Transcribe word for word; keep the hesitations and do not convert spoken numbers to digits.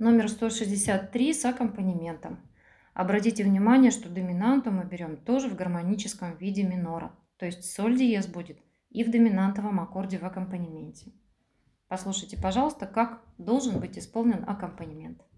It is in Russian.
Номер сто шестьдесят три с аккомпанементом. Обратите внимание, что доминанту мы берем тоже в гармоническом виде минора, то есть соль диез будет и в доминантовом аккорде в аккомпанементе. Послушайте, пожалуйста, как должен быть исполнен аккомпанемент.